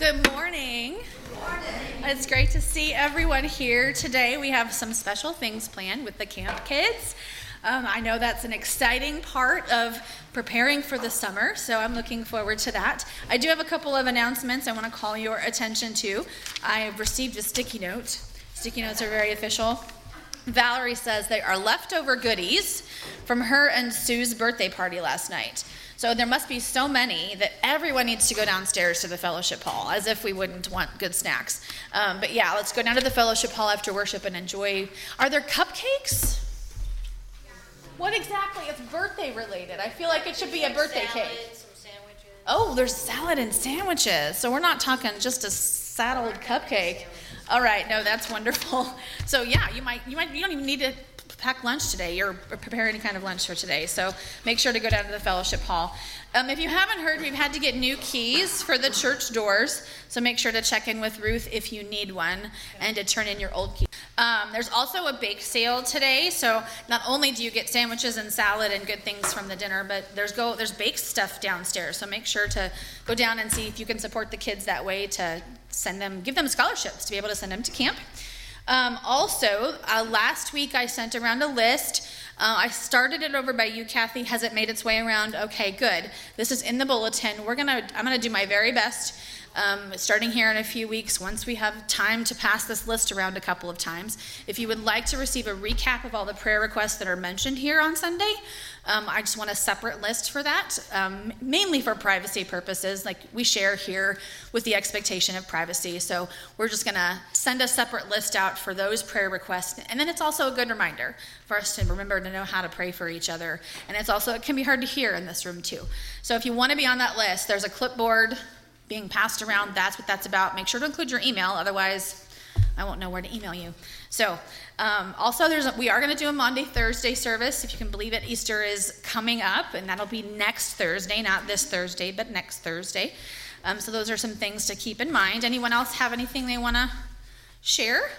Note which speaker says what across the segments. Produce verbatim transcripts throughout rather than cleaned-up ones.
Speaker 1: Good morning. Good morning. It's great to see everyone here today. We have some special things planned with the camp kids. Um, I know that's an exciting part of preparing for the summer, so I'm looking forward to that. I do have a couple of announcements I want to call your attention to. I have received a sticky note. Sticky notes are very official. Valerie says they are leftover goodies from her and Sue's birthday party last night. So there must be so many that everyone needs to go downstairs to the fellowship hall, as if we wouldn't want good snacks. Um, but yeah, let's go down to the fellowship hall after worship and enjoy. Are there cupcakes? Yeah. What exactly? It's birthday related. I feel like it should be a birthday
Speaker 2: salad,
Speaker 1: cake.
Speaker 2: Some sandwiches.
Speaker 1: Oh, there's salad and sandwiches. So we're not talking just a saddled cupcake. All right, no, that's wonderful. So yeah, you might, you might, you don't even need to pack lunch today or prepare any kind of lunch for today. So make sure to go down to the fellowship hall. Um, if you haven't heard, we've had to get new keys for the church doors. So make sure to check in with Ruth if you need one and to turn in your old key. Um, there's also a bake sale today. So not only do you get sandwiches and salad and good things from the dinner, but there's go there's baked stuff downstairs. So make sure to go down and see if you can support the kids that way to send them, give them scholarships to be able to send them to camp. Um, also, uh, last week I sent around a list. Uh, I started it over by you, Kathy. Has it made its way around? Okay, good. This is in the bulletin. We're gonna. I'm gonna do my very best. Um, starting here in a few weeks, once we have time to pass this list around a couple of times. If you would like to receive a recap of all the prayer requests that are mentioned here on Sunday, um, I just want a separate list for that, um, mainly for privacy purposes. Like we share here with the expectation of privacy. So we're just going to send a separate list out for those prayer requests. And then it's also a good reminder for us to remember to know how to pray for each other. And it's also, it can be hard to hear in this room too. So if you want to be on that list, there's a clipboard being passed around. That's what that's about. Make sure to include your email, otherwise I won't know where to email you. So um, also there's a, we are going to do a Monday Thursday service. If you can believe it, Easter is coming up, and that'll be next Thursday, not this Thursday, but next Thursday. Um, so those are some things to keep in mind. Anyone else have anything they want to share?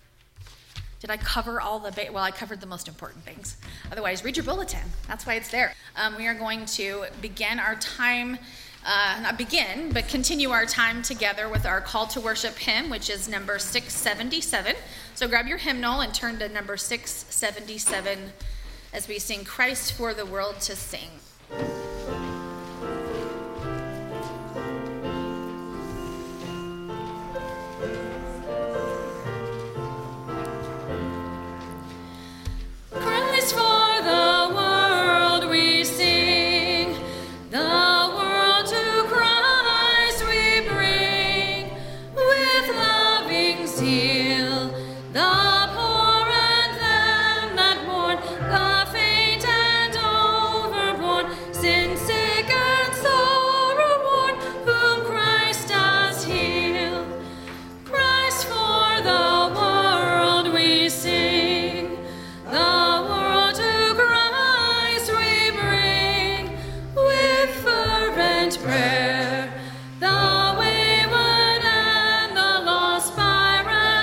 Speaker 1: Did I cover all the, ba- well, I covered the most important things. Otherwise, read your bulletin. That's why it's there. Um, we are going to begin our time Uh, not begin, but continue our time together with our call to worship hymn, which is number six seventy-seven. So grab your hymnal and turn to number six seventy-seven as we sing Christ for the World to Sing.
Speaker 3: Christ for the world we sing, the zeal, the poor and them that mourn, the faint and overborne, sin sick and sorrow worn, whom Christ does heal. Christ for the world we sing, the world to Christ we bring, with fervent prayer, the wayward and the lost by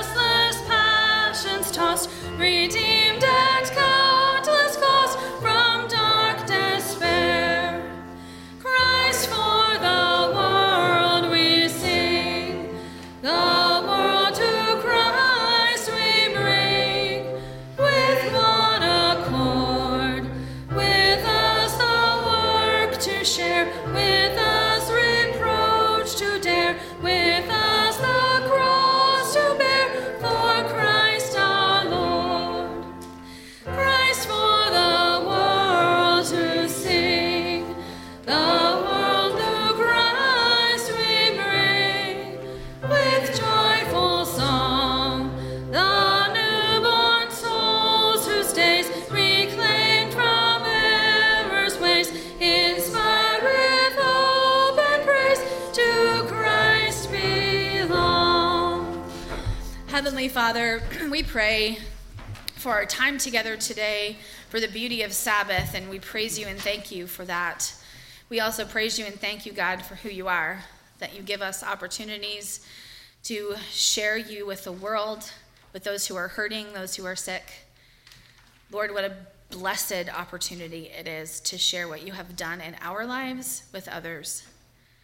Speaker 3: tossed, redeemed at countless cost from dark despair. Christ for the world we sing, the world to Christ we bring, with one accord, with us the work to share, with us reproach to dare, with us the cross to bear, for Christ our Lord. Christ for the world to sing, the world to Christ we bring, with joyful song, the newborn souls whose days reclaimed from error's ways, inspired with hope and praise, to Christ belong.
Speaker 1: Heavenly Father, we pray for our time together today, for the beauty of Sabbath, and we praise you and thank you for that. We also praise you and thank you, God, for who you are, that you give us opportunities to share you with the world, with those who are hurting, those who are sick. Lord, what a blessed opportunity it is to share what you have done in our lives with others.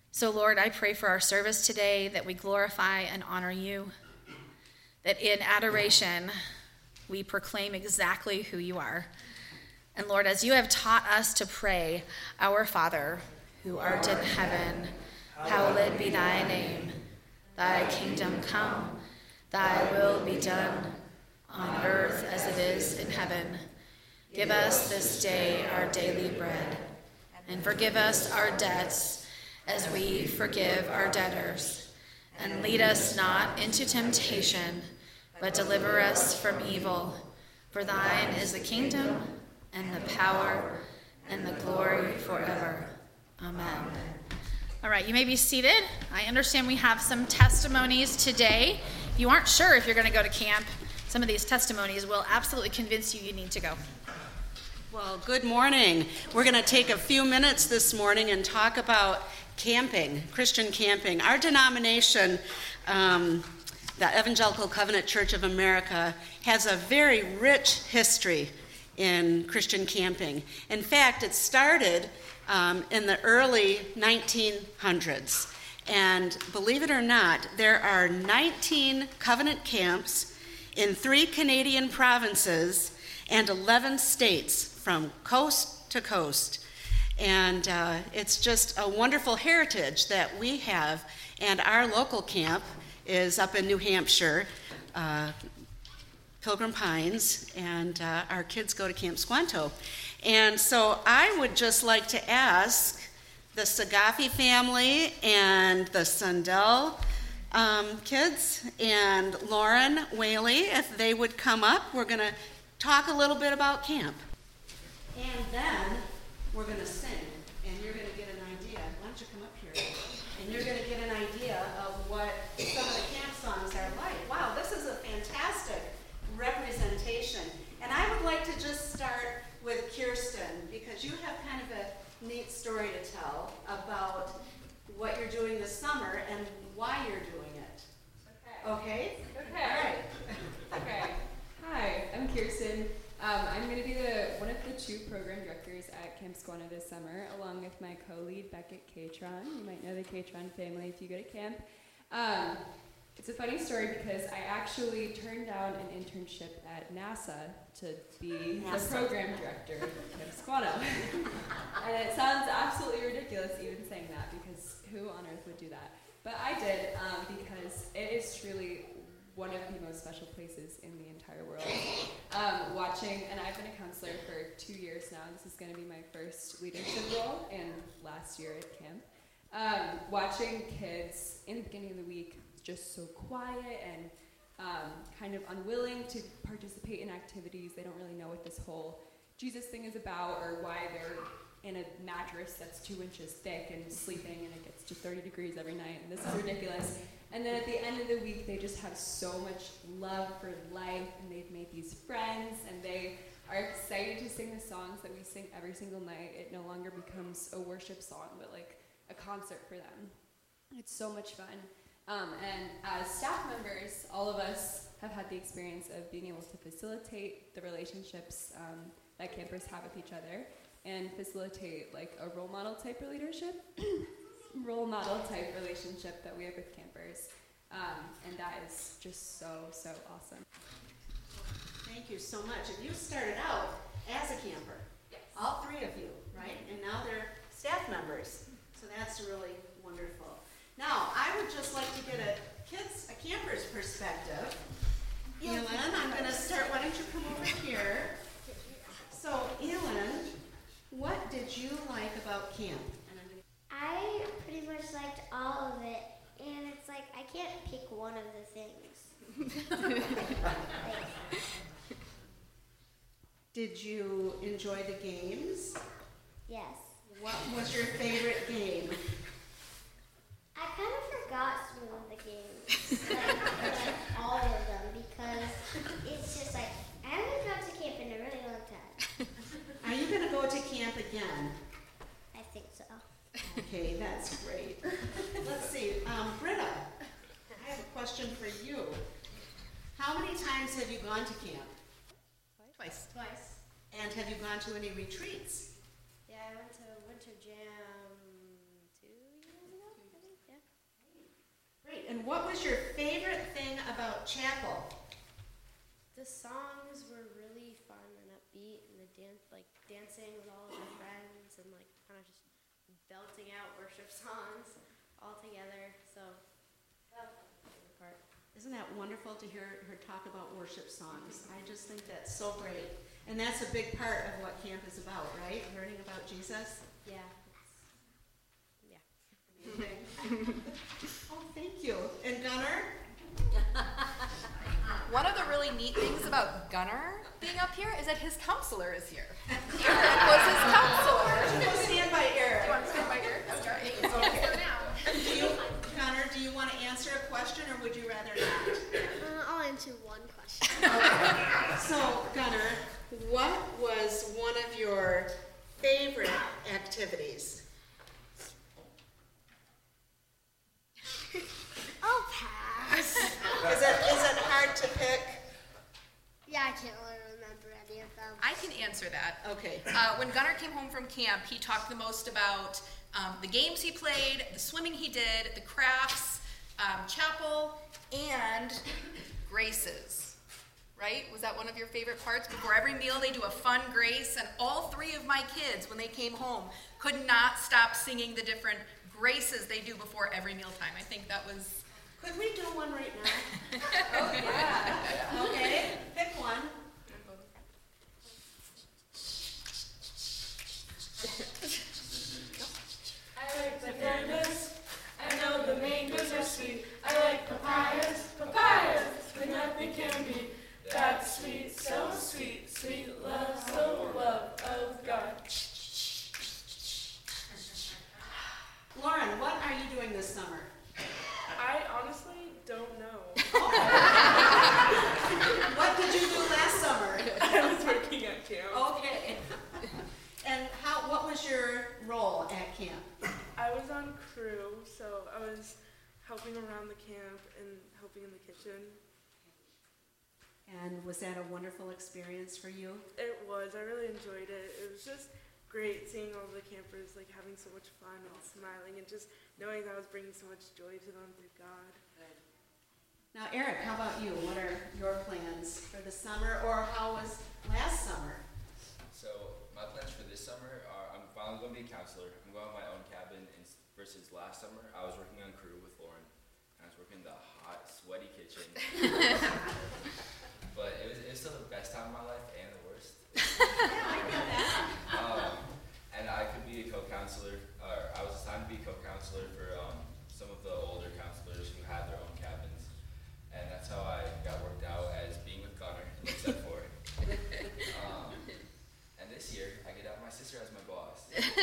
Speaker 1: So, Lord, I pray for our service today that we glorify and honor you, that in adoration we proclaim exactly who you are. And Lord, as you have taught us to pray, Our Father, who art in heaven, hallowed be thy name. Thy kingdom come, thy will be done, on earth as it is in heaven. Give us this day our daily bread, and forgive us our debts as we forgive our debtors. And lead us not into temptation, but deliver us from evil. For thine is the kingdom, and the power, and the glory forever. Amen. All right, you may be seated. I understand we have some testimonies today. If you aren't sure if you're going to go to camp, some of these testimonies will absolutely convince you you need to go.
Speaker 2: Well, good morning. We're going to take a few minutes this morning and talk about camping, Christian camping. Our denomination, um, the Evangelical Covenant Church of America, has a very rich history in Christian camping. In fact, it started um, in the early nineteen hundreds. And believe it or not, there are nineteen covenant camps in three Canadian provinces and eleven states from coast to coast. And uh, it's just a wonderful heritage that we have. And our local camp is up in New Hampshire, uh, Pilgrim Pines, and uh, our kids go to Camp Squanto. And so I would just like to ask the Sagafi family and the Sundell um, kids and Lauren Whaley, if they would come up. We're going to talk a little bit about camp. And then we're going to sing, and you're going to get an idea. Why don't you come up here? And you're going to get an idea of what some of the camp songs are like. Wow, this is a fantastic representation. And I would like to just start with Kirsten, because you have kind of a neat story to tell about what you're doing this summer and why you're doing it. Okay?
Speaker 4: Okay?
Speaker 2: Okay. All right.
Speaker 4: Okay. Hi, I'm Kirsten. Um, I'm going to be the one of the two program directors at Camp Squanto this summer, along with my co-lead Beckett Catron. You might know the Catron family if you go to camp. Um, it's a funny story because I actually turned down an internship at NASA to be
Speaker 2: NASA.
Speaker 4: the program director of Camp Squanto. And it sounds absolutely ridiculous even saying that, because who on earth would do that? But I did, um, because it is truly one of the most special places in the entire world. Um, watching, and I've been a counselor for two years now. This is going to be my first leadership role, and last year at camp. Um, watching kids in the beginning of the week just so quiet and um, kind of unwilling to participate in activities. They don't really know what this whole Jesus thing is about, or why they're in a mattress that's two inches thick and sleeping and it gets to thirty degrees every night, and this is ridiculous. And then at the end of the week, they just have so much love for life, and they've made these friends, and they are excited to sing the songs that we sing every single night. It no longer becomes a worship song, but like a concert for them. It's so much fun. Um, and as staff members, all of us have had the experience of being able to facilitate the relationships um, that campers have with each other, and facilitate like a role model type of leadership. role model type relationship that we have with campers, um, and that is just so, so awesome.
Speaker 2: Thank you so much. And you started out as a camper,
Speaker 4: Yes.
Speaker 2: all three of you, right? And now they're staff members, so that's really wonderful. Now, I would just like to get a kids, a camper's perspective. Elin, I'm going to start. Why don't you come over here? So, Elin, what did you like about camp?
Speaker 5: I pretty much liked all of it, and it's like I can't pick one of the things.
Speaker 2: Did you enjoy the games?
Speaker 5: Yes.
Speaker 2: What was your favorite game?
Speaker 5: I kind of forgot some of the games, like, like all of them, because it's just like I haven't gone to camp in a really long time.
Speaker 2: Are you going to go to camp again?
Speaker 5: I think so.
Speaker 2: Okay, that's great. Let's see, um, Britta, I have a question for you. How many times have you gone to camp?
Speaker 1: Twice.
Speaker 5: Twice.
Speaker 2: And have you gone to any retreats?
Speaker 5: Yeah, I went to Winter Jam two years ago.
Speaker 2: Two And what was your favorite thing about chapel?
Speaker 5: The songs were really fun and upbeat, and the dance, like dancing with all of my friends, and like kind of just belting out worship songs all together. So that was my favorite part.
Speaker 2: Isn't that wonderful to hear her talk about worship songs? I just think that's so great. And that's a big part of what camp is about, right? Learning about Jesus?
Speaker 5: Yeah.
Speaker 2: Oh, thank you. And Gunnar?
Speaker 6: One of the really neat things about Gunnar being up here is that his counselor is here. Eric was his counselor.
Speaker 2: Go stand by Eric.
Speaker 6: Do you want to stand by Eric? Okay.
Speaker 2: Okay. Do you, Gunnar, do you want to answer a question, or would you rather not?
Speaker 5: Uh, I'll answer one question.
Speaker 2: Okay. So, Gunnar, what was one of your favorite activities?
Speaker 5: I'll pass.
Speaker 2: Is it is it hard to pick?
Speaker 5: Yeah, I can't really remember any of them.
Speaker 6: I can answer that.
Speaker 2: Okay.
Speaker 6: Uh, when Gunnar came home from camp, he talked the most about um, the games he played, the swimming he did, the crafts, um, chapel, and graces. Right? Was that one of your favorite parts? Before every meal, they do a fun grace, and all three of my kids, when they came home, could not stop singing the different graces they do before every mealtime. I think that was...
Speaker 2: Could we do one right now? Oh, yeah. Okay, pick one.
Speaker 3: I like bananas. I know the mangoes are sweet. I like papayas. Papayas, when nothing can be. That's sweet, so sweet. Sweet love, so love of God.
Speaker 2: Lauren, what are you doing this summer?
Speaker 7: I honestly don't know.
Speaker 2: What did you do last summer?
Speaker 7: I was working at camp.
Speaker 2: Okay. And how? What was your role at camp?
Speaker 7: I was on crew, so I was helping around the camp and helping in the kitchen.
Speaker 2: And was that a wonderful experience for you?
Speaker 7: It was. I really enjoyed it. It was just great seeing all the campers like having so much fun and smiling and just knowing that I was bringing so much joy to them through God.
Speaker 2: Now, Eric, how about you? What are your plans for the summer, or how was last summer?
Speaker 8: So my plans for this summer are I'm finally going to be a counselor. I'm going to my own cabin, and versus last summer I was working on crew with Lauren, and I was working in the hot, sweaty kitchen. But it was, it was still the best time of my life and the worst. um, and I could be a co-counselor, or I was assigned to be a co-counselor for um, some of the older counselors who had their own cabins. And that's how I got worked out as being with Gunnar, except for it. Um, and this year, I get out my sister as my boss.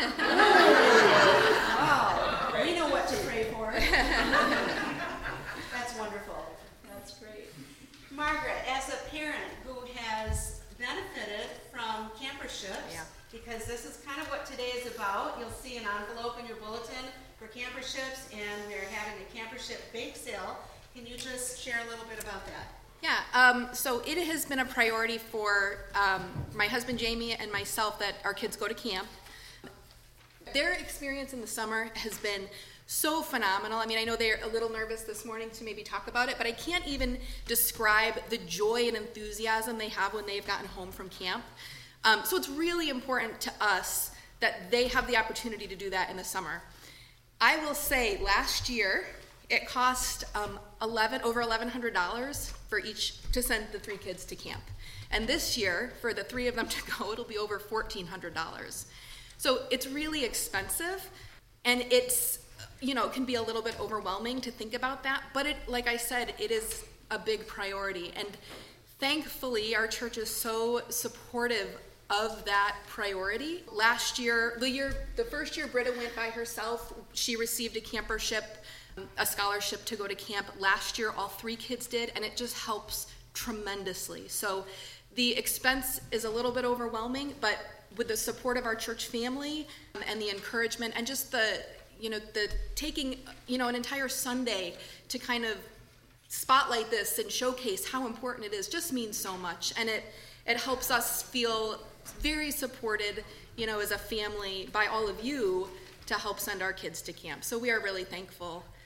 Speaker 2: Wow, we know what to pray for. That's wonderful. That's great. Margaret, as a parent who has benefited from camperships,
Speaker 6: Yeah.
Speaker 2: because this is kind of what today is about, you'll see an envelope in your bulletin for camperships, and we're having a campership bake sale. Can you just share a little bit about that?
Speaker 6: Yeah, um, so it has been a priority for um, my husband Jamie and myself that our kids go to camp. Their experience in the summer has been so phenomenal. I mean, I know they're a little nervous this morning to maybe talk about it, but I can't even describe the joy and enthusiasm they have when they've gotten home from camp. Um, so it's really important to us that they have the opportunity to do that in the summer. I will say last year, it cost um, eleven over eleven hundred dollars for each to send the three kids to camp, and this year for the three of them to go, it'll be over fourteen hundred dollars. So it's really expensive, and it's you know it can be a little bit overwhelming to think about that. But it, like I said, it is a big priority, and thankfully our church is so supportive of that priority. Last year, the year, the first year Britta went by herself, she received a campership. A scholarship to go to camp. Last year, all three kids did, and it just helps tremendously. So the expense is a little bit overwhelming, but with the support of our church family and the encouragement and just the, you know, the taking, you know, an entire Sunday to kind of spotlight this and showcase how important it is just means so much. And it, it helps us feel very supported, you know, as a family by all of you to help send our kids to camp. So we are really thankful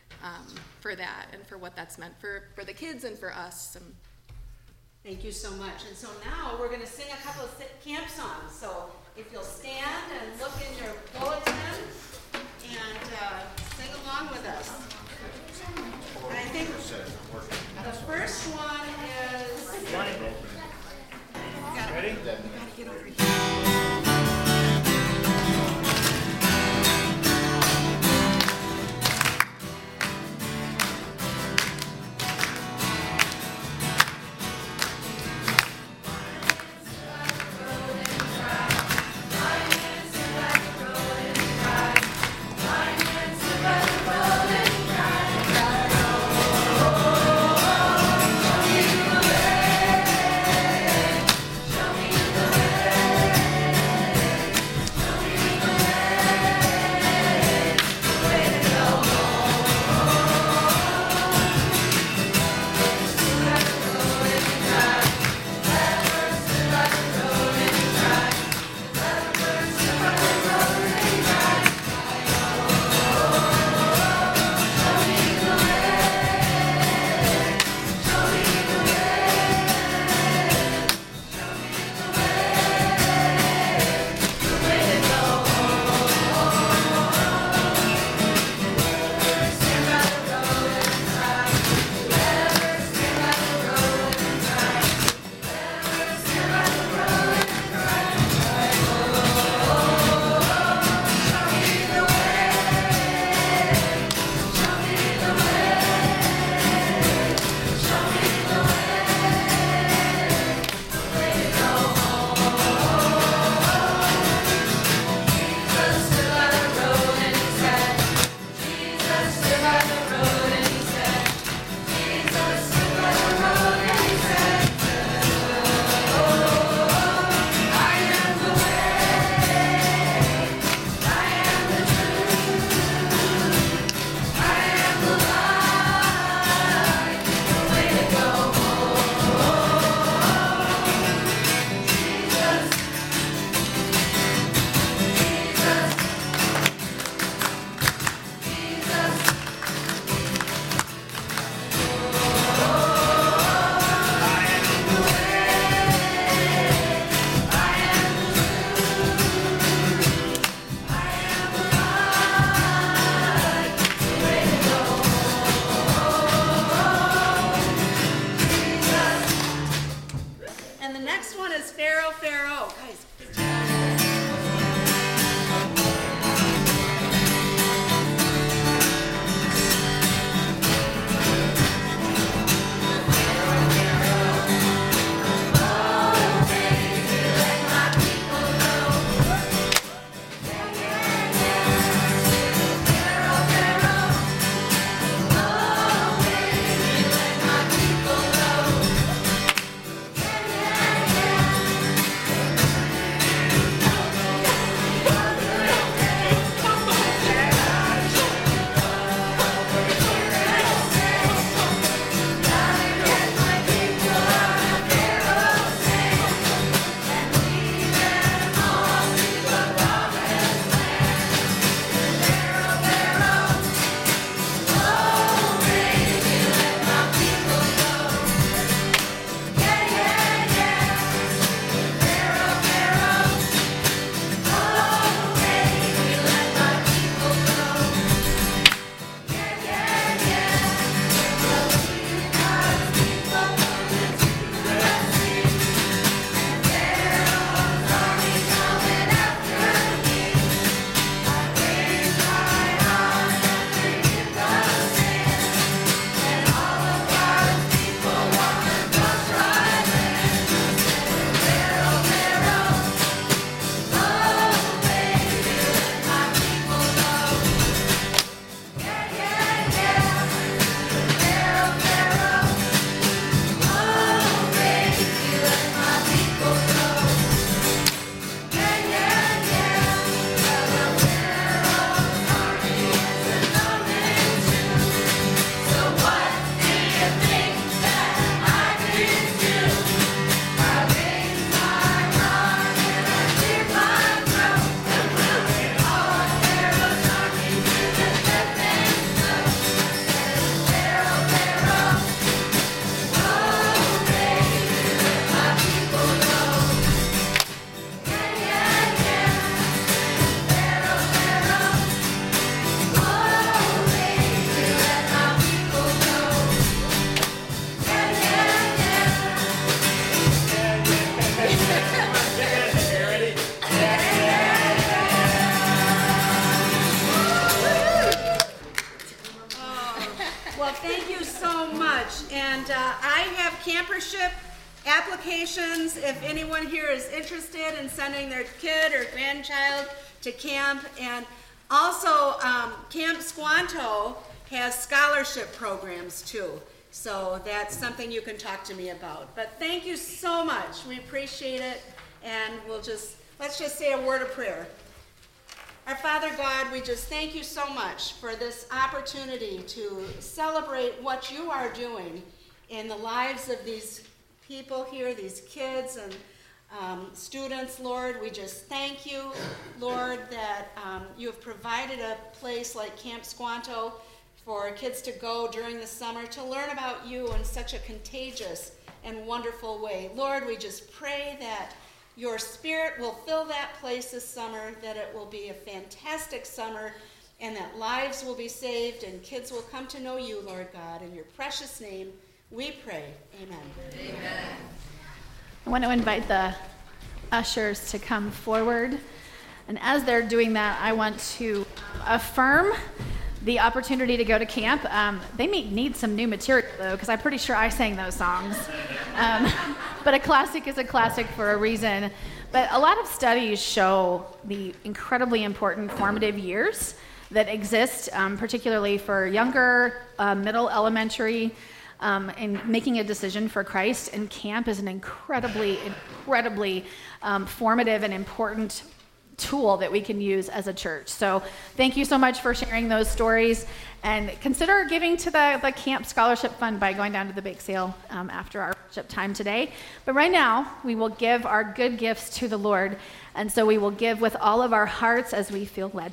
Speaker 6: um, for that and for what that's meant for, for the kids and for us. And
Speaker 2: Thank you so much. And so now we're going to sing a couple of camp songs. So if you'll stand and look in your bulletin and uh, sing along with us. And I think the first one is... Ready? We gotta get over here.
Speaker 3: Show me the way.
Speaker 2: thank you so much. And uh, I have campership applications if anyone here is interested in sending their kid or grandchild to camp. And also, um, Camp Squanto has scholarship programs too. So that's something you can talk to me about. But thank you so much. We appreciate it. And we'll just, let's just say a word of prayer. Our Father God, we just thank you so much for this opportunity to celebrate what you are doing in the lives of these people here, these kids and um, students, Lord. We just thank you, Lord, that um, you have provided a place like Camp Squanto for kids to go during the summer to learn about you in such a contagious and wonderful way. Lord, we just pray that your Spirit will fill that place this summer, that it will be a fantastic summer, and that lives will be saved and kids will come to know you, Lord God. In your precious name, we pray. Amen.
Speaker 1: Amen. I want to invite the ushers to come forward. And as they're doing that, I want to affirm the opportunity to go to camp. Um, they may need some new material, though, because I'm pretty sure I sang those songs. Um, but a classic is a classic for a reason. But a lot of studies show the incredibly important formative years that exist, um, particularly for younger, uh, middle, elementary, um, and making a decision for Christ. And camp is an incredibly, incredibly um, formative and important tool that we can use as a church. So thank you so much for sharing those stories, and consider giving to the, the Camp Scholarship Fund by going down to the bake sale um, after our worship time today. But right now, we will give our good gifts to the Lord, and so we will give with all of our hearts as we feel led.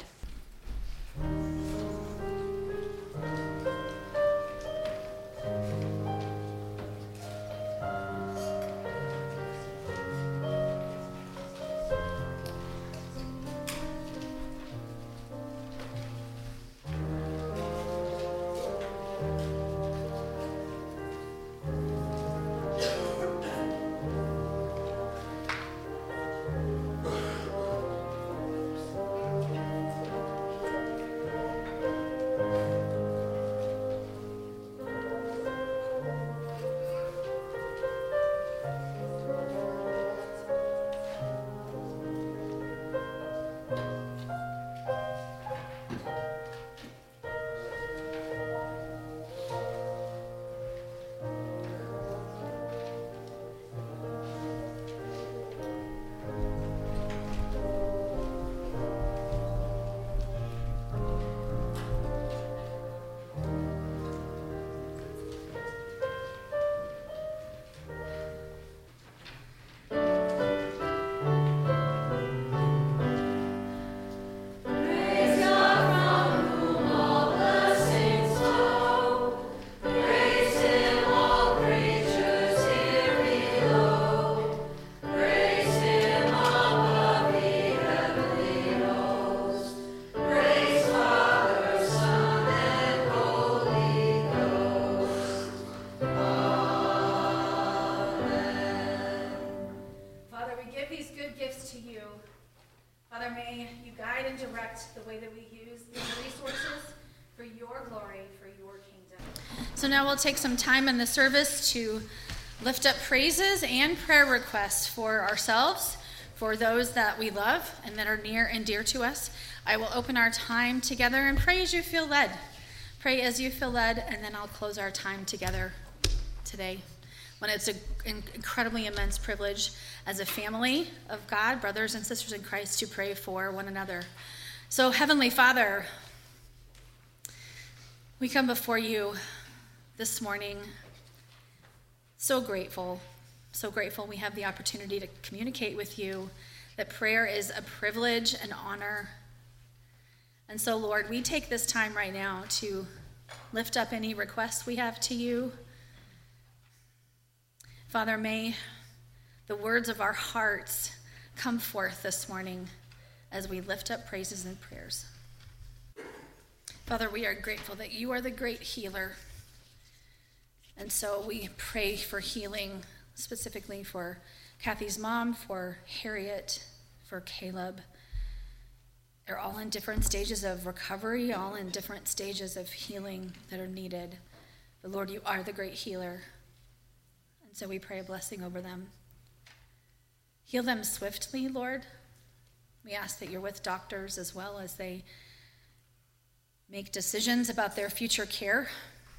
Speaker 1: So now we'll take some time in the service to lift up praises and prayer requests for ourselves, for those that we love and that are near and dear to us. I will open our time together and pray as you feel led. Pray as you feel led, and then I'll close our time together today, when it's an incredibly immense privilege as a family of God, brothers and sisters in Christ, to pray for one another. So, Heavenly Father, we come before you this morning so grateful, so grateful we have the opportunity to communicate with you, that prayer is a privilege and honor. And so, Lord, we take this time right now to lift up any requests we have to you. Father, may the words of our hearts come forth this morning as we lift up praises and prayers. Father, we are grateful that you are the great healer. And so we pray for healing, specifically for Kathy's mom, for Harriet, for Caleb. They're all in different stages of recovery, all in different stages of healing that are needed. But Lord, you are the great healer. And so we pray a blessing over them. Heal them swiftly, Lord. We ask that you're with doctors as well as they make decisions about their future care.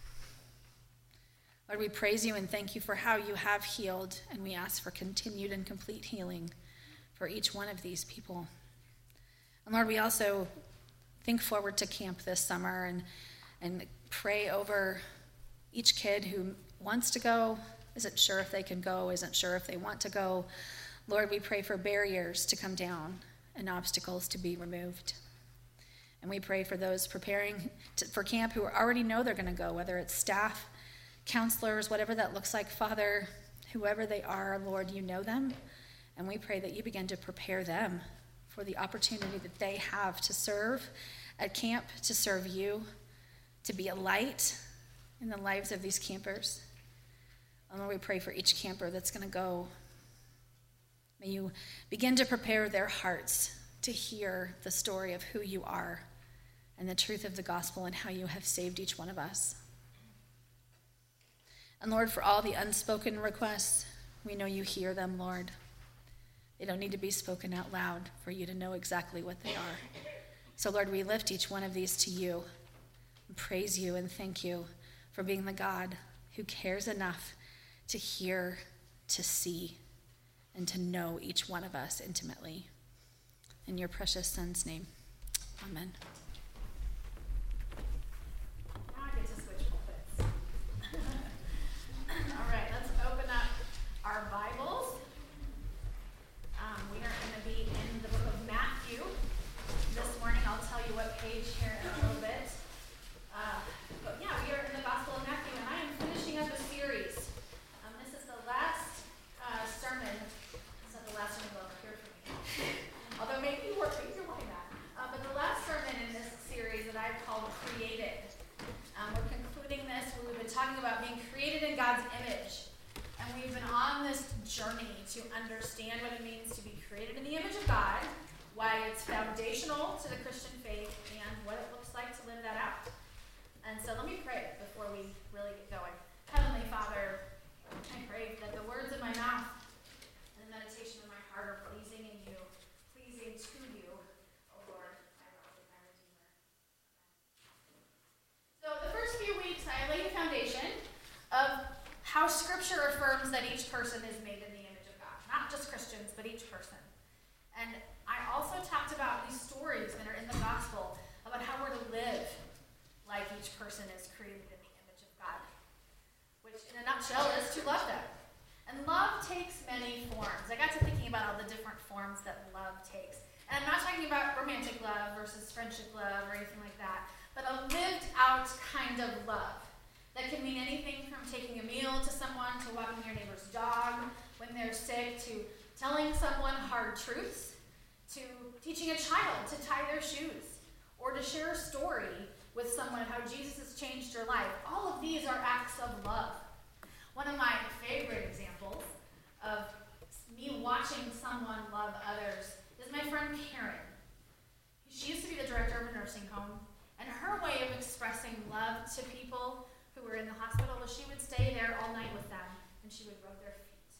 Speaker 1: Lord, we praise you and thank you for how you have healed, and we ask for continued and complete healing for each one of these people. And Lord, we also think forward to camp this summer and, and pray over each kid who wants to go, isn't sure if they can go, isn't sure if they want to go. Lord, we pray for barriers to come down and obstacles to be removed. And we pray for those preparing to, for camp who already know they're going to go, whether it's staff, counselors, whatever that looks like. Father, whoever they are, Lord, you know them. And we pray that you begin to prepare them for the opportunity that they have to serve at camp, to serve you, to be a light in the lives of these campers. And Lord, we pray for each camper that's going to go. May you begin to prepare their hearts to hear the story of who you are and the truth of the gospel and how you have saved each one of us. And Lord, for all the unspoken requests, we know you hear them, Lord. They don't need to be spoken out loud for you to know exactly what they are. So Lord, we lift each one of these to you and praise you and thank you for being the God who cares enough to hear, to see, and to know each one of us intimately. In your precious Son's name, amen. Now I get to switch pulpits. All right, let's open up our Bibles. Um, we are going to be in the book of Matthew. This morning I'll tell you what page here in a little bit. Uh, but yeah, we are in the Gospel of Matthew, and I am finishing up a series. Um, this is the last uh, sermon. It's not the last sermon over here for me. Although maybe you were you're like that. Uh, but the last sermon in this series that I've called Created. Um, we're concluding this. We've been talking about being created in God's image. And we've been on this journey to understand what it means to be created in the image of God, why it's foundational to the Christian faith, and what it looks like to live that out. And so let me pray before we really get going. Heavenly Father, I pray that the words of my mouth and the meditation of my heart are pleasing in you, pleasing to you, O Lord, my rock and my redeemer. So the first few weeks, I laid the foundation of how Scripture affirms that each person is made in the image of God. Not just Christians, but each person. And I also talked about these stories that are in the gospel about how we're to live like each person is created in the image of God, which in a nutshell is to love them. And love takes many forms. I got to thinking about all the different forms that love takes. And I'm not talking about romantic love versus friendship love or anything like that, but a lived out kind of love. That can mean anything from taking a meal to someone, to walking your neighbor's dog when they're sick, to telling someone hard truths, to teaching a child to tie their shoes, or to share a story with someone how Jesus has changed your life. All of these are acts of love. One of my favorite examples of me watching someone love others is my friend Karen. She used to be the director of a nursing home, and her way of expressing love to people who were in the hospital was she would stay there all night with them, and she would rub their feet.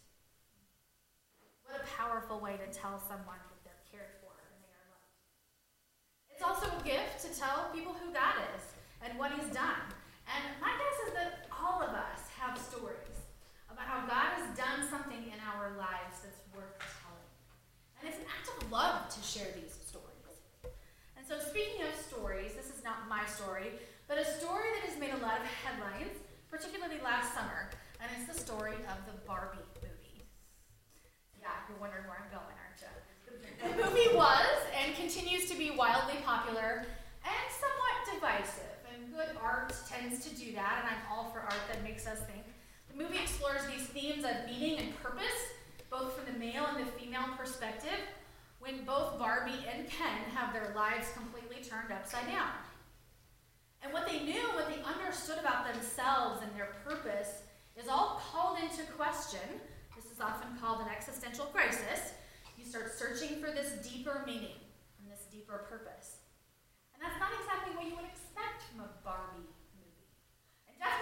Speaker 1: What a powerful way to tell someone that they're cared for and they are loved. It's also a gift to tell people who God is and what he's done. And my guess is that all of us have stories about how God has done something in our lives that's worth telling. And it's an act of love to share these stories. And so speaking of stories, this is not my story, but a story that has made a lot of headlines, particularly last summer, and it's the story of the Barbie movie. Yeah, you're wondering where I'm going, aren't you? The movie was and continues to be wildly popular and somewhat divisive, and good art tends to do that, and I'm all for art that makes us think. The movie explores these themes of meaning and purpose, both from the male and the female perspective, when both Barbie and Ken have their lives completely turned upside down. And what they knew, what they understood about themselves and their purpose is all called into question. This is often called an existential crisis. You start searching for this deeper meaning and this deeper purpose. And that's not exactly what you would expect from a Barbie movie. And definitely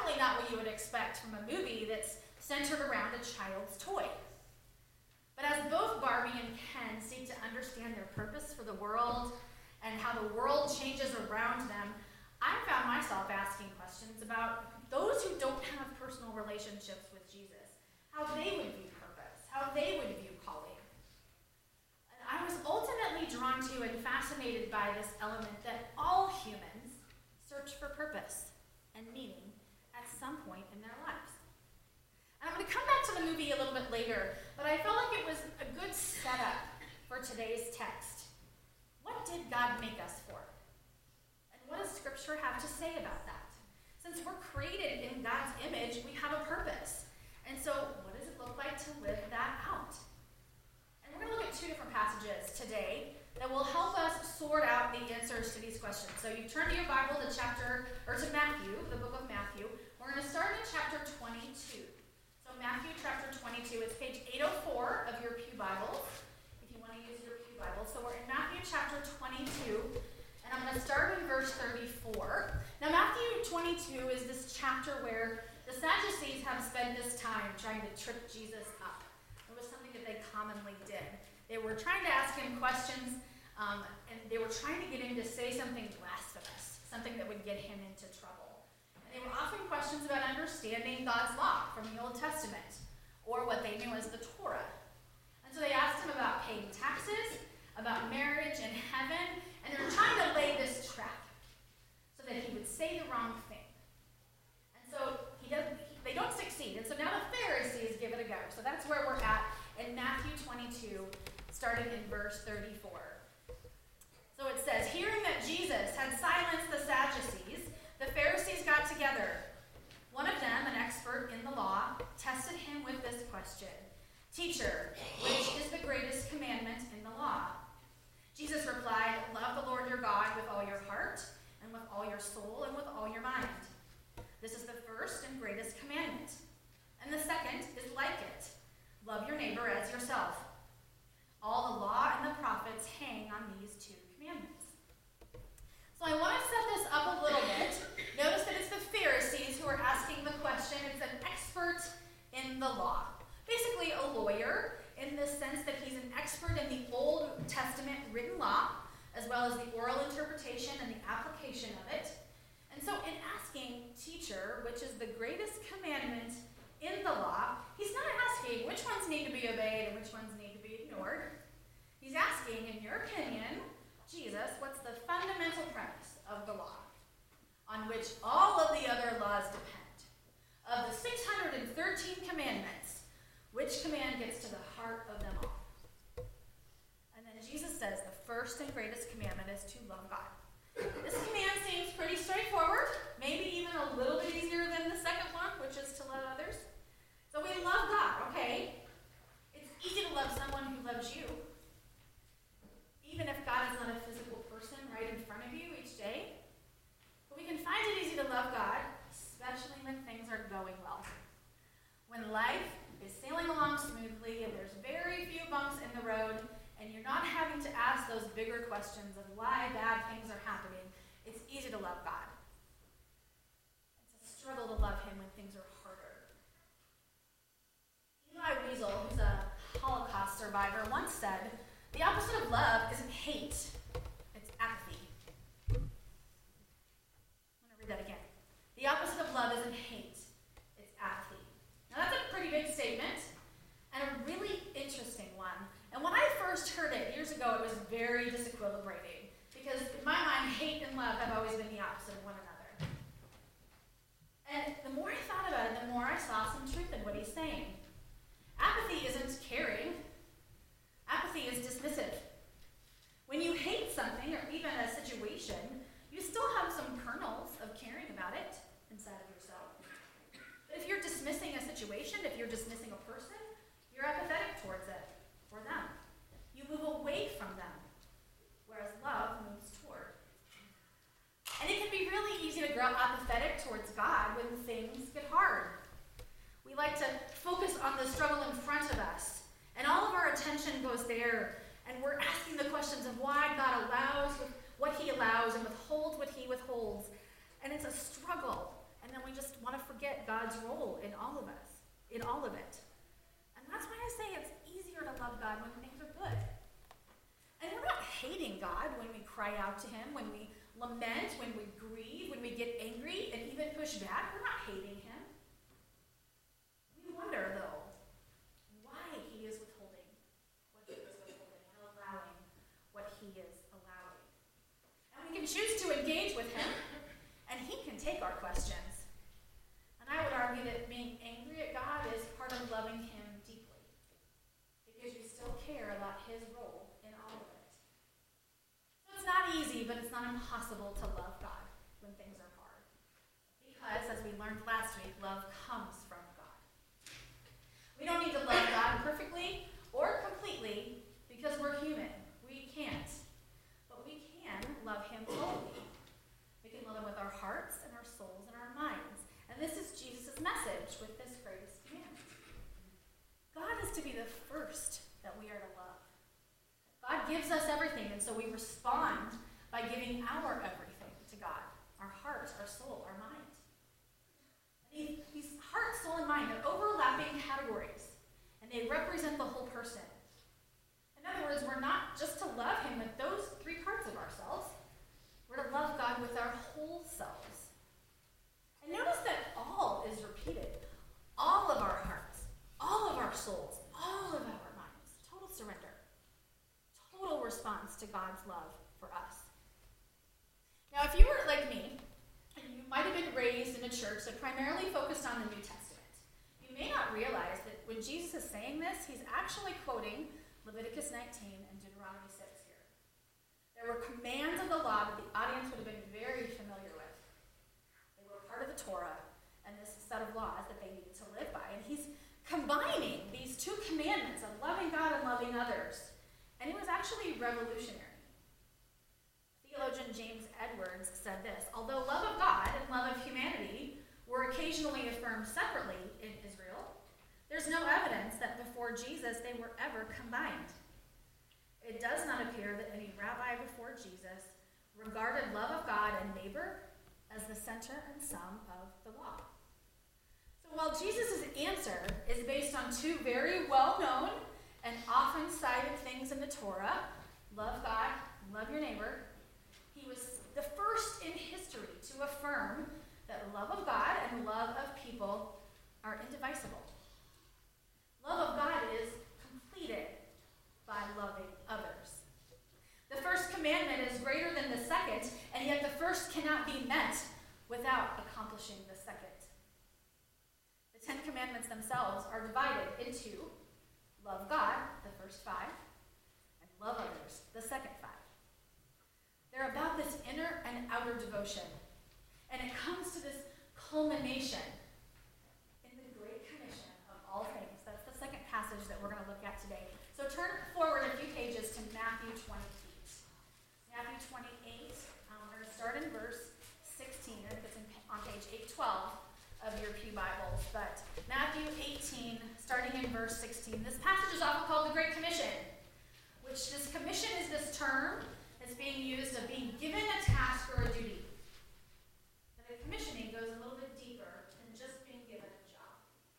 Speaker 1: definitely not what you would expect from a movie that's centered around a child's toy. But as both Barbie and Ken seek to understand their purpose for the world and how the world changes around them, I found myself asking questions about those who don't have personal relationships with Jesus, how they would view purpose, how they would view calling. And I was ultimately drawn to and fascinated by this element that all humans search for purpose and meaning at some point in their lives. And I'm going to come back to the movie a little bit later, but I felt like it was a good setup for today's text. What did God make us for? And what does Scripture have to say about that? Since we're created in God's image, we have a purpose. And so what does it look like to live that out? And we're going to look at two different passages today that will help us sort out the answers to these questions. So you turn to your Bible to chapter, or to Matthew, the book of Matthew. We're going to start in chapter twenty-two. So Matthew chapter twenty-two, it's page eight oh four of your Pew Bibles, if you want to use your Pew Bible. So we're in Matthew chapter twenty-two, and I'm going to start in verse thirty-four. Now Matthew twenty-two is this chapter where the Sadducees have spent this time trying to trip Jesus up. It was something that they commonly did. They were trying to ask him questions, um, and they were trying to get him to say something blasphemous, something that would get him into trouble. And they were often questions about understanding God's law from the Old Testament, or what they knew as the Torah. And so they asked him about paying taxes, about marriage and heaven, and they were trying to lay this trap so that he would say the wrong thing. And so he doesn't, he, they don't succeed. And so now the Pharisees give it a go. So that's where we're at in Matthew twenty-two, starting in verse thirty-four. So it says, hearing that Jesus had silenced the Sadducees, the Pharisees got together. One of them, an expert in the law, tested him with this question: Teacher, which is the greatest commandment in the law? Jesus replied, love the Lord your God with all your heart, and with all your soul, and with all your mind. This is the first and greatest commandment. And the second is like it. Love your neighbor as yourself. All the law and the prophets hang on these two commandments. So I want to set this up a little bit. Notice that it's the Pharisees who are asking the question. It's an expert in the law. Basically a lawyer, in the sense that he's an expert in the Old Testament written law, as well as the oral interpretation and the application of it. And so in asking, teacher, which is the greatest commandment in the law, he's not asking which ones need to be obeyed and which ones need to be ignored. He's asking, in your opinion, Jesus, what's the fundamental premise of the law, on which all of the other laws depend? Of the six hundred thirteen commandments, which command gets to the heart of them all? And then Jesus says the first and greatest commandment is to love God. This command seems pretty straightforward, maybe even a little bit easier than the second one, which is to love others. So we love God, okay? It's easy to love someone who loves you, even if God is not a physical person right in front of you each day. But we can find it easy to love God, especially when things are going well. When life is sailing along smoothly and there's very few bumps in the road, and you're not having to ask those bigger questions of why bad things are happening, it's easy to love God. It's a struggle to love him when things are harder. Eli Wiesel, who's a Holocaust survivor, once said, the opposite of love isn't hate, it's apathy. I'm going to read that again. The opposite of love isn't hate, it's apathy. Now that's a pretty big statement, and a really interesting one. And when I first heard it years ago, it was very disequilibrating, because in my mind, hate and love have always been the opposite of one another. And the more I thought about it, the more I saw some truth in what he's saying. Apathy isn't caring. Apathy is dismissive. When you hate something, or even a situation, you still have some kernels of caring about it inside of yourself. But if you're dismissing a situation, if you're dismissing a person, you're apathetic towards it, or them. You move away from them, whereas love moves toward. And it can be really easy to grow apathetic towards God when things get hard. We like to focus on the struggle in front of us, and all of our attention goes there, and we're asking the questions of why God allows what he allows and withholds what he withholds. And it's a struggle. And then we just want to forget God's role in all of us, in all of it. And that's why I say it's easier to love God when things are good. And we're not hating God when we cry out to him, when we lament, when we grieve, when we get angry and even push back. We're not hating him. We wonder, though, why he is withholding what he is withholding and allowing what he is allowing. And we can choose to engage with him, and he can take our questions. And I would argue that being angry at God is part of loving him deeply, because you still care about his role in all of it. So it's not easy, but it's not impossible to love God when things are hard. Because, as we learned last week, love comes from God. We don't need to love God perfectly or completely because we're human. We can't. But we can love him totally. We can love him with our hearts and our souls and our minds. And this is Jesus' message with this greatest command. God is to be the first that we are to love. God gives us everything, and so we respond by giving our everything to God. Our heart, our soul, our mind. And these heart, soul, and mind are overlapping categories, and they represent the whole person. In other words, we're not just to love him with those three parts of ourselves. We're to love God with our whole selves. And notice that all is repeated. All of our hearts, all of our souls, all of our minds. Total surrender. Total response to God's love for us. Now, if you were like me, and you might have been raised in a church that primarily focused on the New Testament, you may not realize that when Jesus is saying this, he's actually quoting Leviticus nineteen and Deuteronomy six here. There were commands of the law that the audience would have been very familiar with. They were part of the Torah and this set of laws that they needed to live by. And he's combining these two commandments of loving God and loving others. And it was actually revolutionary. Theologian James Edwards said this: although love of God and love of humanity were occasionally affirmed separately in Israel, there's no evidence that before Jesus they were ever combined. It does not appear that any rabbi before Jesus regarded love of God and neighbor as the center and sum of the law. So while Jesus' answer is based on two very well-known and often cited things in the Torah, love God, love your neighbor, he was the first in history to affirm that love of God and love of people are indivisible. Love of God is completed by loving others. The first commandment is greater than the second, and yet the first cannot be met without accomplishing the second. The Ten Commandments themselves are divided into love God, the first five, and love others, the second five. They're about this inner and outer devotion, and it comes to this culmination in the Great Commission of all things. That's the second passage that we're going to look at today. So turn forward a few pages to Matthew twenty-eight. Matthew twenty-eight, um, we're going to start in verse sixteen. I think it's in, on page eight twelve of your Pew Bibles. But Matthew eighteen, starting in verse sixteen. This passage is often called the Great Commission, which this commission is this term that's being used of being given a task or a duty. But the commissioning goes a little bit deeper than just being given a job.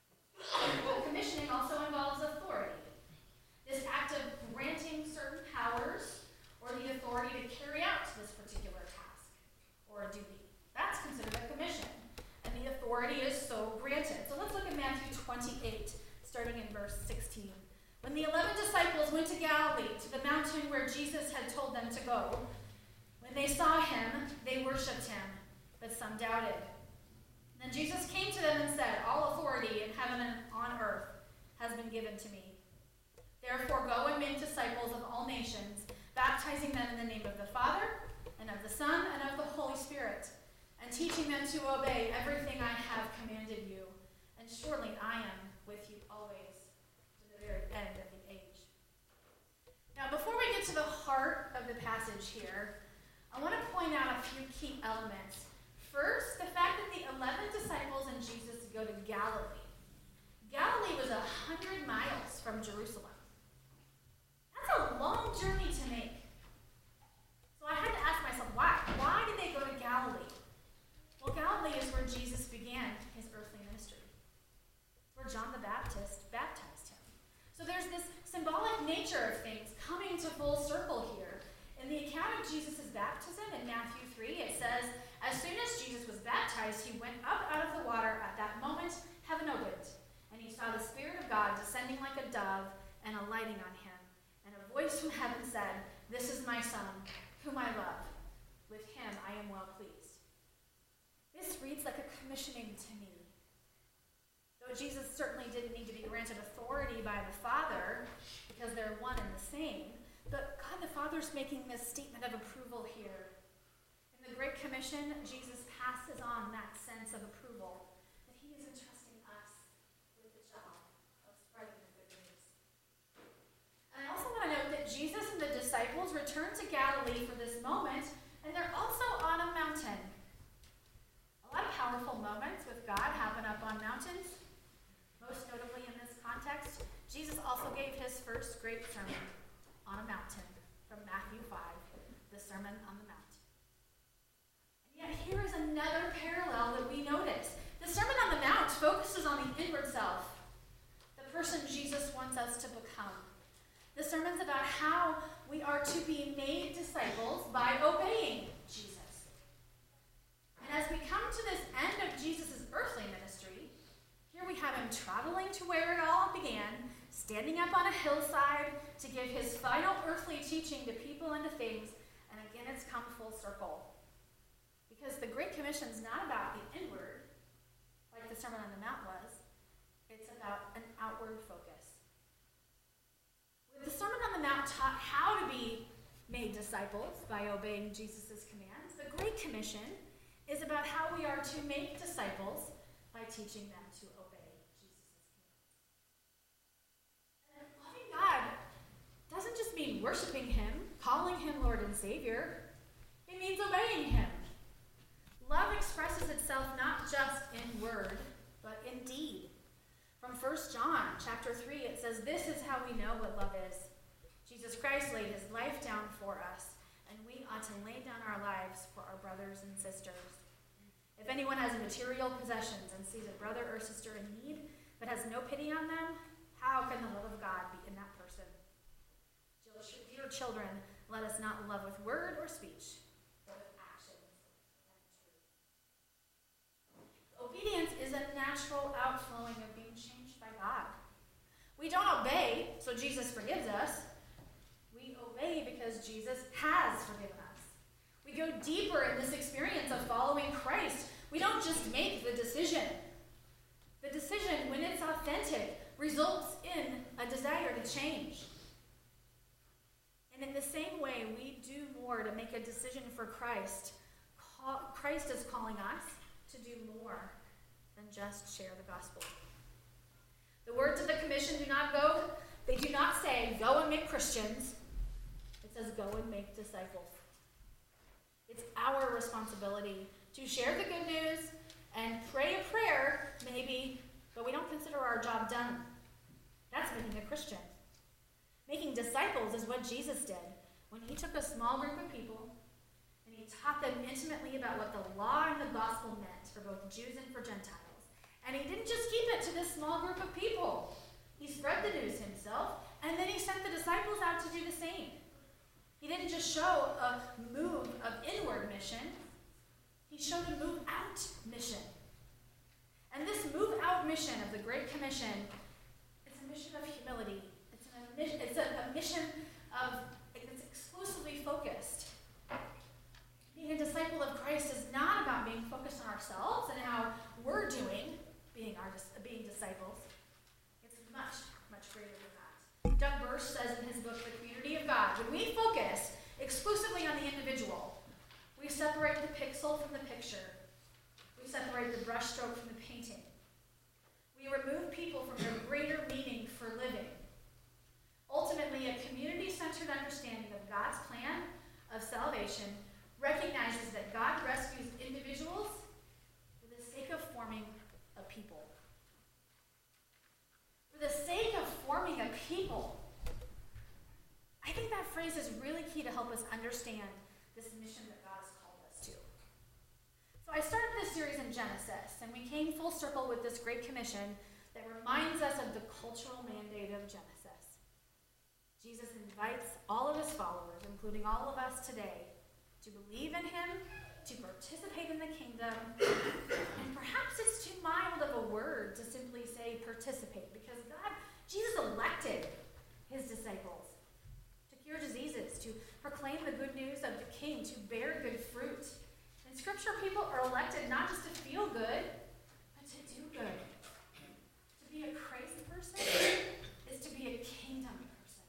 Speaker 1: The commissioning also involves authority. This act of granting certain powers or the authority to carry out this particular task or a duty. That's considered a commission. And the authority is so granted. So let's look at Matthew twenty-eight, starting in verse sixteen. When the eleven disciples went to Galilee, to the mountain where Jesus had told them to go, when they saw him, they worshipped him, but some doubted. Then Jesus came to them and said, all authority in heaven and on earth has been given to me. Therefore go and make disciples of all nations, baptizing them in the name of the Father, and of the Son, and of the Holy Spirit, and teaching them to obey everything I have commanded you. And surely I am with you always, to the very end of the age. Now, before we get to the heart of the passage here, I want to point out a few key elements. First, the fact that the eleven disciples and Jesus go to Galilee. Galilee was a hundred miles from Jerusalem. That's a long journey to make. So I had to ask myself, why? Why did they go to Galilee? Well, Galilee is where Jesus began
Speaker 9: Baptist baptized him. So there's this symbolic nature of things coming to full circle here. In the account of Jesus' baptism in Matthew three, it says, as soon as Jesus was baptized, he went up out of the water. At that moment, heaven opened, and he saw the Spirit of God descending like a dove and alighting on him. And a voice from heaven said, this is my Son, whom I love. With him I am well pleased. This reads like a commissioning to me. Though Jesus certainly didn't need to be granted authority by the Father, because they're one and the same, but God the Father's making this statement of approval here. In the Great Commission, Jesus passes on that sense of approval, that he is entrusting us with the job of spreading the good news. And I also want to note that Jesus and the disciples return to Galilee for this moment, and they're also on a mountain. A lot of powerful moments with God happen up on mountains. Most notably in this context, Jesus also gave his first great sermon on a mountain from Matthew five, the Sermon on the Mount. And yet here is another parallel that we notice. The Sermon on the Mount focuses on the inward self, the person Jesus wants us to become. The sermon's about how we are to be made disciples by obeying Jesus. And as we come to this end of Jesus' earthly ministry, here we have him traveling to where it all began, standing up on a hillside to give his final earthly teaching to people and to things, and again it's come full circle. Because the Great Commission is not about the inward, like the Sermon on the Mount was. It's about an outward focus. With the Sermon on the Mount taught how to be made disciples by obeying Jesus' commands, the Great Commission is about how we are to make disciples by teaching them to obey Jesus' commands. And loving God doesn't just mean worshiping him, calling him Lord and Savior. It means obeying him. Love expresses itself not just in word, but in deed. From First John chapter three, it says, this is how we know what love is. Jesus Christ laid his life down for us, and we ought to lay down our lives for our brothers and sisters. If anyone has material possessions and sees a brother or sister in need, but has no pity on them, how can the love of God be in that person? Dear children, let us not love with word or speech, but with actions and truth. Obedience is a natural outflowing of being changed by God. We don't obey so Jesus forgives us. We obey because Jesus has forgiven us. We go deeper in this experience of following Christ. We don't just make the decision. The decision, when it's authentic, results in a desire to change. And in the same way, we do more to make a decision for Christ. Christ is calling us to do more than just share the gospel. The words of the commission do not go, they do not say, go and make Christians. It says, go and make disciples. It's our responsibility to share the good news and pray a prayer, maybe, but we don't consider our job done. That's making a Christian. Making disciples is what Jesus did when he took a small group of people and he taught them intimately about what the law and the gospel meant for both Jews and for Gentiles. And he didn't just keep it to this small group of people. He spread the news himself, and then he sent the disciples out to do the same. He didn't just show a move of inward mission. He showed a move out mission. And this move out mission of the Great Commission is a mission of humility. It's a mission, it's a, a mission of, it's exclusively focused. Being a disciple of Christ is not about being focused on ourselves and how we're doing, being our being disciples. It's much, much greater than that. Doug Burch says in his book, The Community of God, when we focus exclusively on the individual, we separate the pixel from the picture. We separate the brushstroke from the painting. We remove people from their greater meaning for living. Ultimately, a community-centered understanding of God's plan of salvation recognizes that God rescues individuals for the sake of forming a people. For the sake of forming a people. I think that phrase is really key to help us understand this mission that God has called us to. So I started this series in Genesis, and we came full circle with this Great Commission that reminds reminds us of the cultural mandate of Genesis. Jesus invites all of his followers, including all of us today, to believe in him, to participate in the kingdom, and perhaps it's too mild of a word to simply say participate, because God, Jesus elected his disciples to cure diseases, to proclaim the good news of the King, to bear good fruit. In Scripture, people are elected not just to feel good, but to do good. To be a crazy person is to be a kingdom person.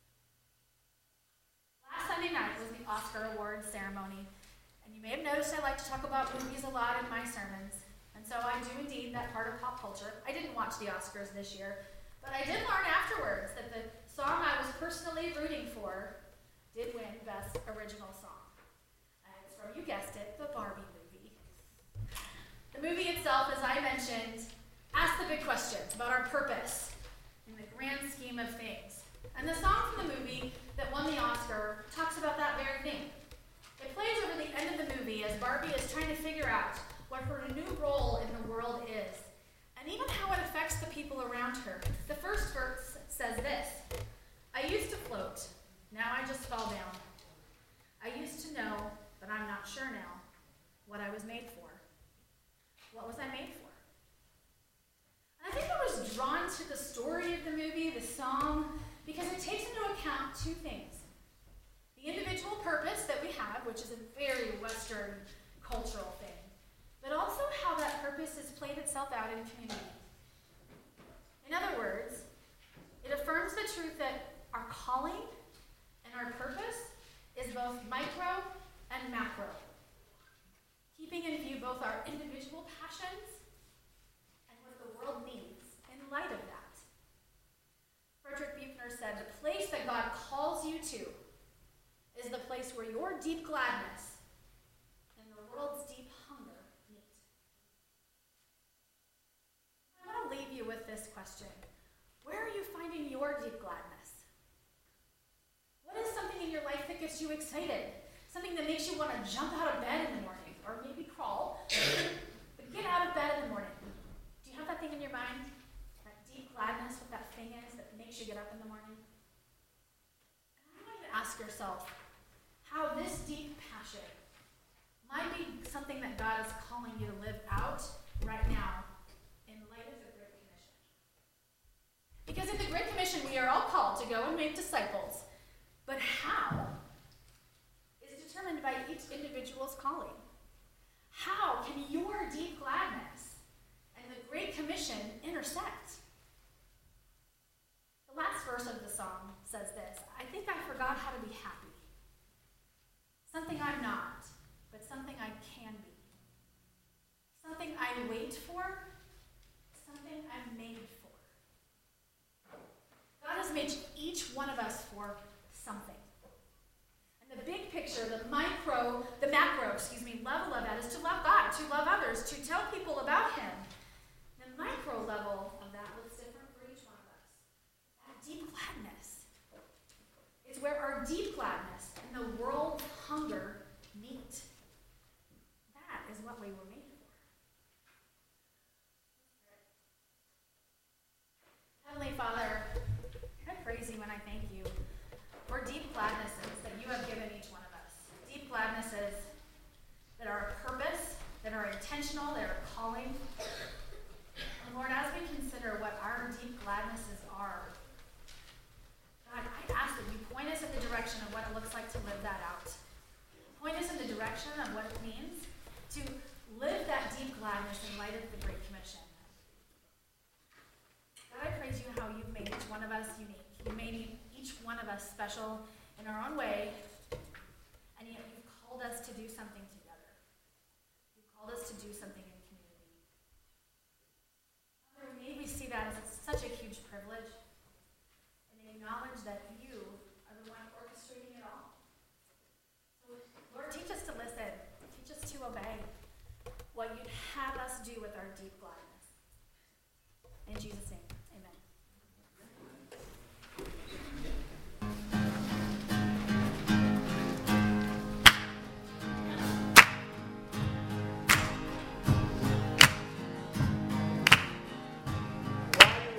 Speaker 9: Last Sunday night was the Oscar Awards ceremony. And you may have noticed I like to talk about movies a lot in my sermons. And so I do indeed that part of pop culture. I didn't watch the Oscars this year, but I did learn afterwards that the song I was personally rooting for did win Best Original Song. And it's from, you guessed it, the Barbie movie. The movie itself, as I mentioned, asks the big questions about our purpose in the grand scheme of things. And the song from the movie that won the Oscar talks about that very thing. It plays over the end of the movie as Barbie is trying to figure out what her new role in the world is, and even how it affects the people around her. The first verse says this: I used to float, now I just fall down. I used to know, but I'm not sure now, what I was made for. What was I made for? And I think I was drawn to the story of the movie, the song, because it takes into account two things. The individual purpose that we have, which is a very Western cultural thing, but also how that purpose has played itself out in community. In other words, it affirms the truth that our calling and our purpose is both micro and macro, keeping in view both our individual passions and what the world needs in light of that. Frederick Buechner said, the place that God calls you to is the place where your deep gladness and the world's deep hunger meet. I want to leave you with this question. Where are you finding your deep gladness? What is something in your life that gets you excited? Something that makes you want to jump out of bed in the morning, or maybe crawl, but get out of bed in the morning. Do you have that thing in your mind? That deep gladness, what that thing is that makes you get up in the morning? And I want you to ask yourself, how this deep passion might be something that God is calling you to live out right now in light of the Great Commission. Because in the Great Commission, we are all called to go and make disciples, but how is determined by each individual's calling. How can your deep gladness and the Great Commission intersect? The last verse of the song says this: I think I forgot how to be happy. Something I'm not, but something I can be. Something I wait for, something I'm made for. God has made each one of us for something. And the big picture, the micro, the macro, excuse me, level of that is to love God, to love others, to tell people about him. The micro level of that looks different for each one of us. That deep gladness. It's where our deep gladness and the world's hunger meet. That is what we were made for. Heavenly Father, I praise you and I thank you for deep gladnesses that you have given each one of us. Deep gladnesses that are a purpose, that are intentional, that are calling. And Lord, as we consider what our deep gladnesses are, God, I ask that you point us in the direction of what it looks like to live that out. Point us in the direction of what it means to live that deep gladness in light of the Great Commission. God, I praise you how you've made each one of us unique. You made each one of us special in our own way, and yet you've called us to do something together. You've called us to do something in community. Father, may we see that as such a huge privilege, and acknowledge that you are the one orchestrating it all. So, Lord, teach us to listen. Teach us to obey what you'd have us do with our deep gladness. In Jesus' name.
Speaker 3: Why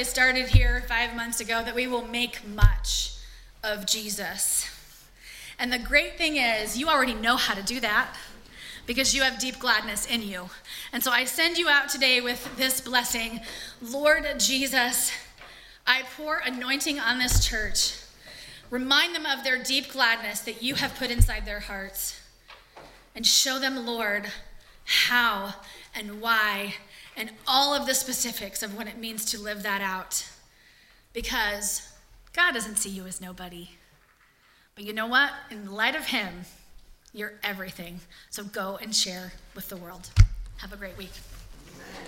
Speaker 1: I started here five months ago, that we will make much of Jesus. And the great thing is, you already know how to do that because you have deep gladness in you. And so I send you out today with this blessing. Lord Jesus, I pour anointing on this church. Remind them of their deep gladness that you have put inside their hearts. And show them, Lord, how and why and all of the specifics of what it means to live that out. Because God doesn't see you as nobody. But you know what? In light of him, you're everything. So go and share with the world. Have a great week.